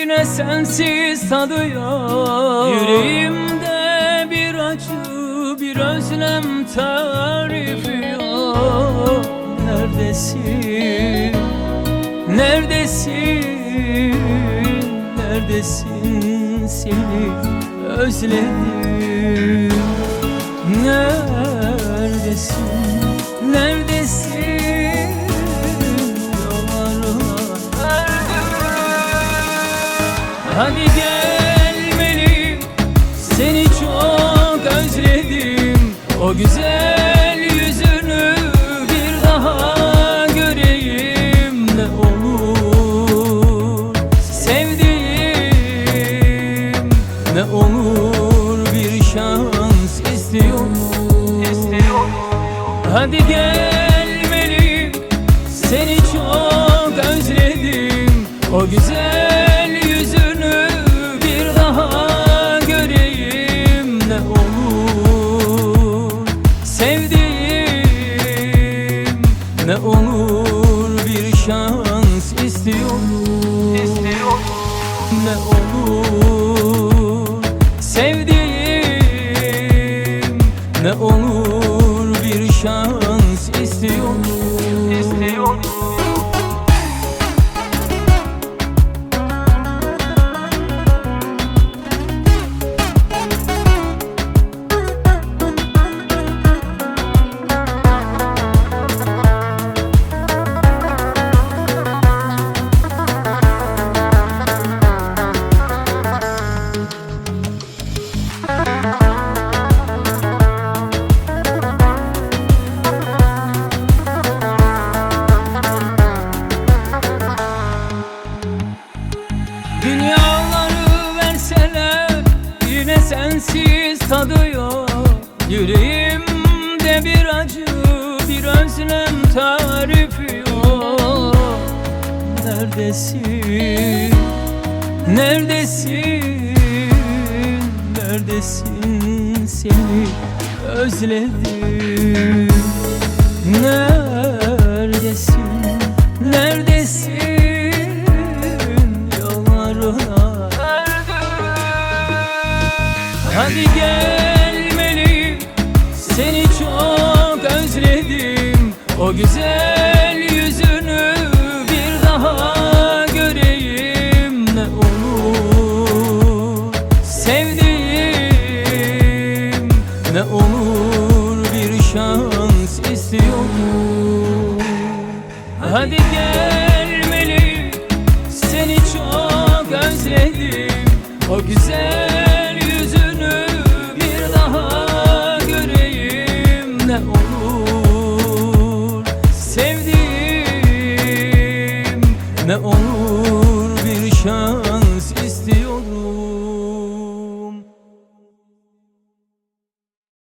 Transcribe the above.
yine sensiz tadıyor. Yüreğimde bir acı, bir özlem tarifi yok. Neredesin, neredesin, neredesin, seni özledim. Neredesin, neredesin, yollarına erdim. Hadi gelmeli, seni çok özledim. O güzel yüzünü bir daha göreyim. Ne olur sevdiğim, ne olur bir şans istiyorum. Hadi gelmeli, seni çok özledim. O güzel yüzünü bir daha göreyim. Ne olur sevdiğim, ne olur bir şans istiyorum. Ne olur sevdiğim, ne olur bir şans istiyorum. Dünyaları verseler yine sensiz tadıyor. Yüreğimde bir acı, bir özlem tarifi yok. Neredesin, neredesin, neredesin, seni özledim. Neredesin, neredesin, hadi gelmeli, seni çok özledim. O güzel yüzünü bir daha göreyim. Ne olur sevdiğim, ne olur bir şans istiyorum. Hadi gelmeli, seni çok özledim. O güzel yüzünü bir daha göreyim. Ne olur sevdiğim, ne olur